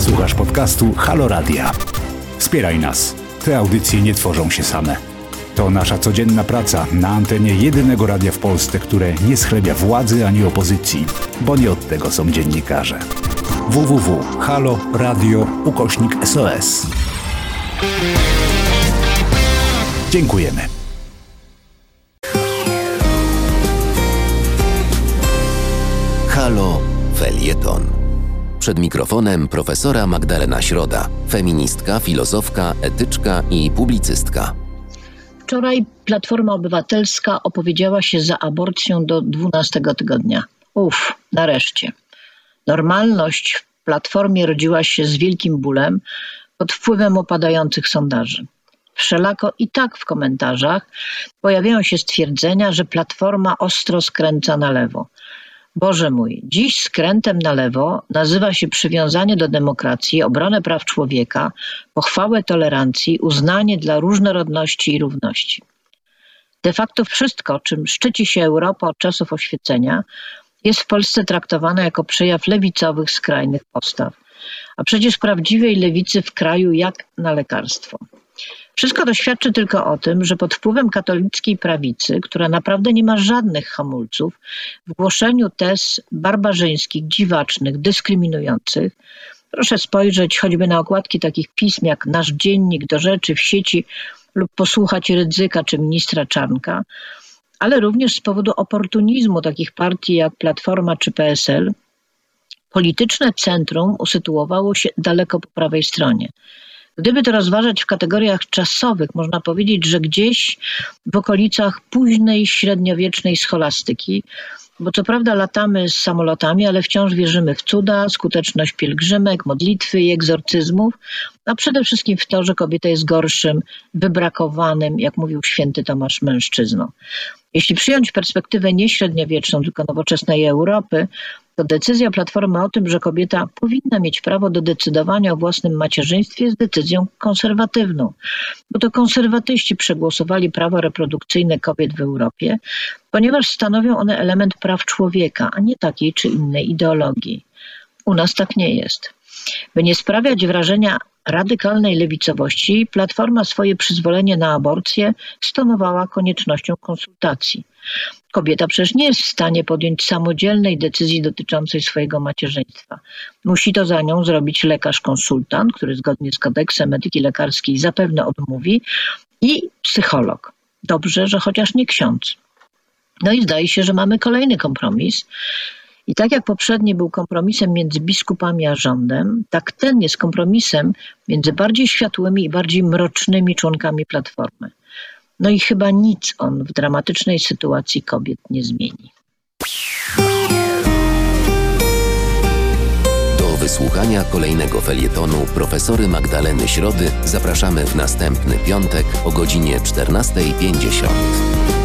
Słuchasz podcastu Halo Radia. Wspieraj nas. Te audycje nie tworzą się same. To nasza codzienna praca na antenie jedynego radia w Polsce, które nie schlebia władzy ani opozycji, bo nie od tego są dziennikarze. www.haloradio.SOS. Dziękujemy. Halo Felieton. Przed mikrofonem profesora Magdalena Środa, feministka, filozofka, etyczka i publicystka. Wczoraj Platforma Obywatelska opowiedziała się za aborcją do 12 tygodnia. Nareszcie. Normalność w Platformie rodziła się z wielkim bólem pod wpływem opadających sondaży. Wszelako i tak w komentarzach pojawiają się stwierdzenia, że Platforma ostro skręca na lewo. Boże mój, dziś skrętem na lewo nazywa się przywiązanie do demokracji, obronę praw człowieka, pochwałę tolerancji, uznanie dla różnorodności i równości. De facto wszystko, czym szczyci się Europa od czasów oświecenia, jest w Polsce traktowane jako przejaw lewicowych, skrajnych postaw. A przecież prawdziwej lewicy w kraju jak na lekarstwo. Wszystko to świadczy tylko o tym, że pod wpływem katolickiej prawicy, która naprawdę nie ma żadnych hamulców w głoszeniu tez barbarzyńskich, dziwacznych, dyskryminujących, proszę spojrzeć choćby na okładki takich pism jak Nasz Dziennik, Do Rzeczy w sieci lub posłuchać Rydzyka czy ministra Czarnka, ale również z powodu oportunizmu takich partii jak Platforma czy PSL, polityczne centrum usytuowało się daleko po prawej stronie. Gdyby to rozważać w kategoriach czasowych, można powiedzieć, że gdzieś w okolicach późnej, średniowiecznej scholastyki, bo co prawda latamy z samolotami, ale wciąż wierzymy w cuda, skuteczność pielgrzymek, modlitwy i egzorcyzmów, a przede wszystkim w to, że kobieta jest gorszym, wybrakowanym, jak mówił święty Tomasz, mężczyzną. Jeśli przyjąć perspektywę nie średniowieczną, tylko nowoczesnej Europy, to decyzja Platformy o tym, że kobieta powinna mieć prawo do decydowania o własnym macierzyństwie, jest decyzją konserwatywną. Bo to konserwatyści przegłosowali prawo reprodukcyjne kobiet w Europie, ponieważ stanowią one element praw człowieka, a nie takiej czy innej ideologii. U nas tak nie jest. By nie sprawiać wrażenia radykalnej lewicowości, Platforma swoje przyzwolenie na aborcję stonowała koniecznością konsultacji. Kobieta przecież nie jest w stanie podjąć samodzielnej decyzji dotyczącej swojego macierzyństwa. Musi to za nią zrobić lekarz-konsultant, który zgodnie z kodeksem etyki lekarskiej zapewne odmówi, i psycholog. Dobrze, że chociaż nie ksiądz. No i zdaje się, że mamy kolejny kompromis. I tak jak poprzedni był kompromisem między biskupami a rządem, tak ten jest kompromisem między bardziej światłymi i bardziej mrocznymi członkami Platformy. No i chyba nic on w dramatycznej sytuacji kobiet nie zmieni. Do wysłuchania kolejnego felietonu profesory Magdaleny Środy zapraszamy w następny piątek o godzinie 14:50.